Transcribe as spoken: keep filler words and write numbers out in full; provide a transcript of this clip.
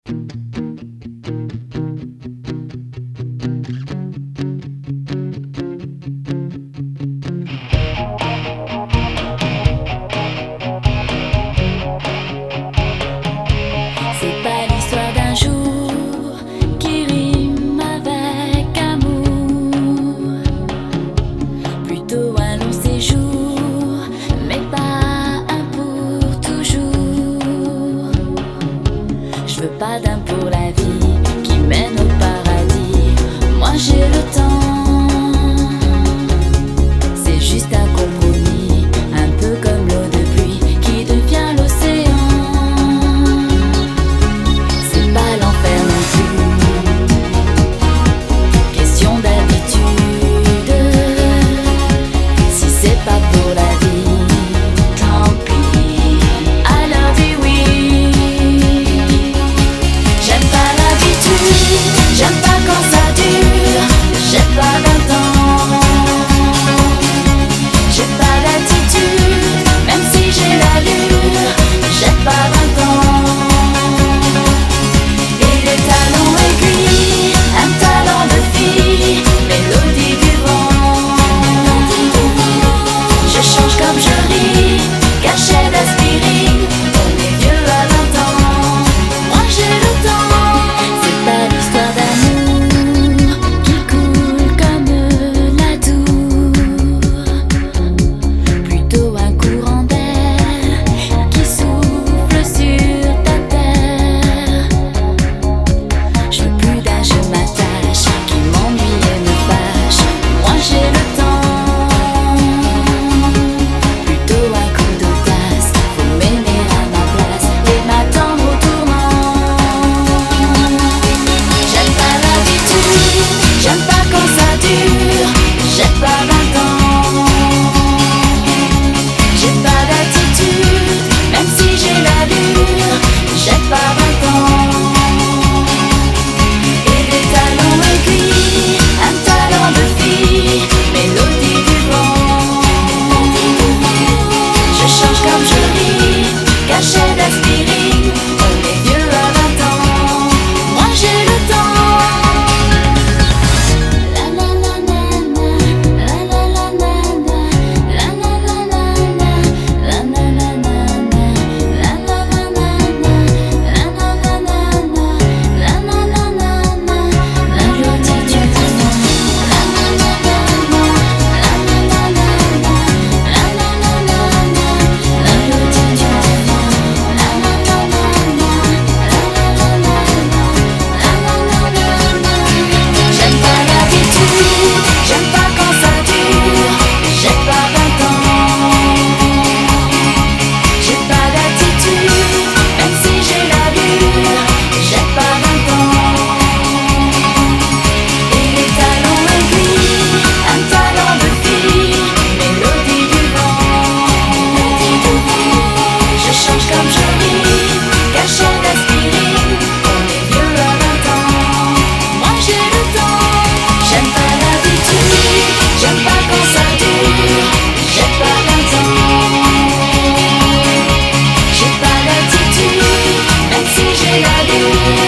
C'est pas l'histoire d'un jour qui rime avec amour, plutôt un long séjour, mais pas un pour toujours. Je veux pas d'un pour la vie qui mène au paradis. Moi j'ai le temps, c'est juste un compromis, un peu comme l'eau de pluie qui devient l'océan. C'est pas l'enfer non plus, question d'habitude. Si c'est pas pour la vie, tant pis, alors dis oui. J'aime pas l'habitude, j'aime pas quand ça dure. J'ai pas vingt ans, j'ai pas d'attitude, même si j'ai l'allure. J'ai pas vingt ans. Et les talons aiguilles, un talent de fille, mélodie du vent. Je change comme je ris, cachet d'aspirine. On est vieux à vingt ans, moi j'ai le temps. C'est pas l'histoire d'amour qui coule comme la Dour, plutôt un courant d'air qui souffle sur ta terre. Je veux plus d'un je m'attache qui m'ennuie et me fâche. Moi j'ai le temps, plutôt un coup d'audace. Faut m'aimer à ma place et m'attendre au tournant. J'aime pas l'habitude, j'aime pas quand ça dure. J'ai pas vingt ans, j'ai pas d'attitude, même si j'ai l'allure. J'ai pas vingt ans. Et des talons aiguilles, un talent de fille, mélodie du vent. Je change comme je ris, cachet d'aspirine. On est vieux à vingt ans, moi j'ai le temps. La la la la la, la la la la la, la la la la la, la la la la la, la la la la la, la la la la la, la la la la la, la mélodie du vent. La la la la la, la la la la la, la la la la la, la mélodie du vent. La la la la la, la la la la la, la la la la la. J'aime pas l'habitude, j'aime pas quand ça dure. J'ai pas vingt ans, j'ai pas d'attitude, même si j'ai l'allure. J'ai pas vingt ans. Et les talons aiguilles, un talent de fille, mélodie du vent. Je change comme je ris, cachet d'aspirine. On est vieux à vingt ans, moi j'ai le temps. J'aime pas l'habitude, j'aime pas quand ça dure. J'ai pas vingt ans, j'ai pas d'attitude, même si j'ai l'allure.